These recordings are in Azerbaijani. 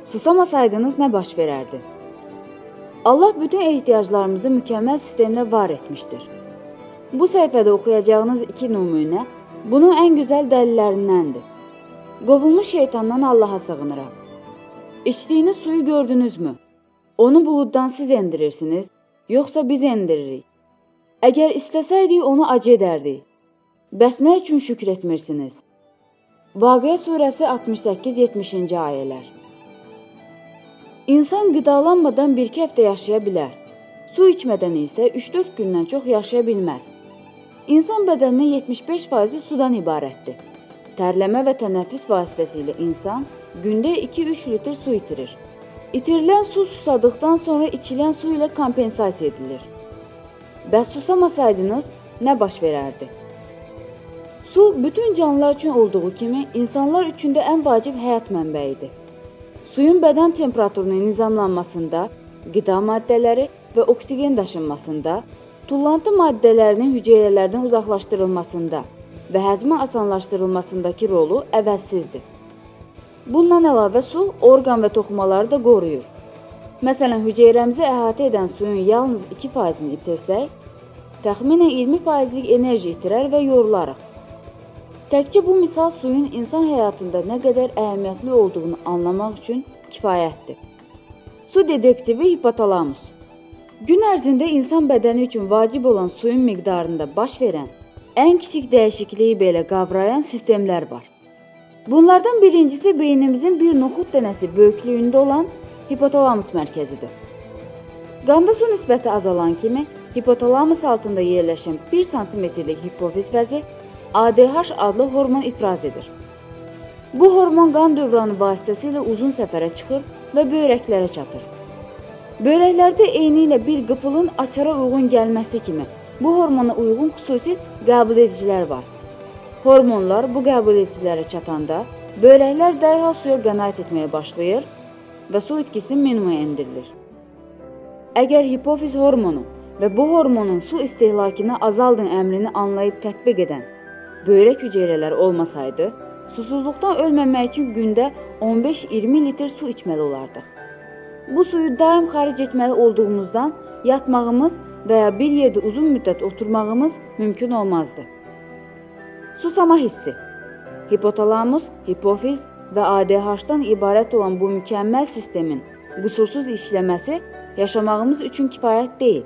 Susamasaydınız nə baş verərdi? Allah bütün ehtiyaclarımızı mükəmməl sistemlə var etmişdir. Bu səhifədə oxuyacağınız 2 nümunə bunun ən gözəl dəlillərindəndir. Qovulmuş şeytandan Allaha sığınıram. İçdiyiniz suyu gördünüzmü? Onu buluddan siz endirirsiniz, yoxsa biz endiririk? Əgər istəsəydik onu acı edərdik. Bəs nə üçün şükür etmirsiniz? Vaqia surəsi 68-70-ci ayələr. İnsan qidalanmadan 1-2 həftə yaşaya bilər. Su içmədən isə 3-4 gündən çox yaşaya bilməz. İnsan bədəninin 75% sudan ibarətdir. Tərləmə və tənəffüs vasitəsilə insan gündə 2-3 litr su itirir. İtirilən su susadıqdan sonra içilən su ilə kompensasiya edilir. Bəs susamasaydınız, nə baş verərdi? Su bütün canlılar üçün olduğu kimi insanlar üçün də ən vacib həyat mənbəyidir. Suyun bədən temperaturunun nizamlanmasında, qida maddələri və oksigen daşınmasında, tullantı maddələrinin hüceyrələrdən uzaqlaşdırılmasında və həzmin asanlaşdırılmasındakı rolu əvəzsizdir. Bundan əlavə su orqan və toxumaları da qoruyur. Məsələn, hüceyrəmizi əhatə edən suyun yalnız 2%-ni itirsək, təxminən 20%lik enerji itirər və yorularıq. Təkcə bu misal suyun insan həyatında nə qədər əhəmiyyətli olduğunu anlamaq üçün kifayətdir. Su detektivi hipotalamus. Gün ərzində insan bədəni üçün vacib olan suyun miqdarında baş verən, ən kiçik dəyişikliyi belə qavrayan sistemlər var. Bunlardan birincisi beynimizin bir noxud dənəsi böyüklüyündə olan hipotalamus mərkəzidir. Qanda su nisbəti azalan kimi hipotalamus altında yerləşən 1 sm-lik hipofiz vəzi ADH adlı hormon ifraz edir. Bu hormon qan dövranı vasitəsilə uzun səfərə çıxır və böyrəklərə çatır. Böyrəklərdə eynilə bir qıfılın açara uyğun gəlməsi kimi bu hormona uyğun xüsusi qəbul edicilər var. Hormonlar bu qəbul edicilərə çatanda böyrəklər dərhal suya qənaət etməyə başlayır və su itkisi minimuma endirilir. Əgər hipofiz hormonu və bu hormonun su istehlakını azaldın əmrini anlayıb tətbiq edən böyrək hüceyrələri olmasaydı, susuzluqdan ölməmək üçün gündə 15-20 litr su içməli olardıq. Bu suyu daim xaric etməli olduğumuzdan yatmağımız və ya bir yerdə uzun müddət oturmağımız mümkün olmazdı. Susama hissi. Hipotalamus, hipofiz və ADH-dan ibarət olan bu mükəmməl sistemin qüsursuz işləməsi yaşamağımız üçün kifayət deyil.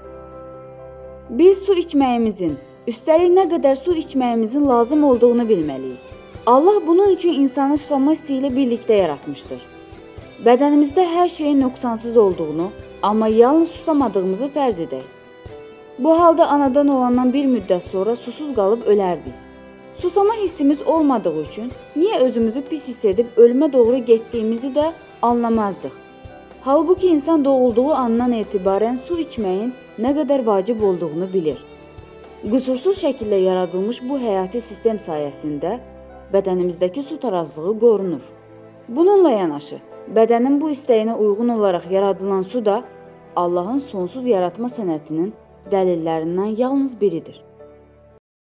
Biz su içməyimizin, üstəlik nə qədər su içməyimizin lazım olduğunu bilməliyik. Allah bunun üçün insanı susama hissi ilə birlikdə yaratmışdır. Bədənimizdə hər şeyin nöqsansız olduğunu, amma yalnız susamadığımızı fərz edək. Bu halda anadan olandan bir müddət sonra susuz qalıb ölərdik. Susama hissimiz olmadığı üçün niyə özümüzü pis hiss edib ölümə doğru getdiyimizi də anlamazdıq. Halbuki insan doğulduğu andan etibarən su içməyin nə qədər vacib olduğunu bilir. Qüsursuz şəkildə yaradılmış bu həyati sistem sayəsində bədənimizdəki su tarazlığı qorunur. Bununla yanaşı, bədənin bu istəyinə uyğun olaraq yaradılan su da Allahın sonsuz yaratma sənətinin dəlillərindən yalnız biridir.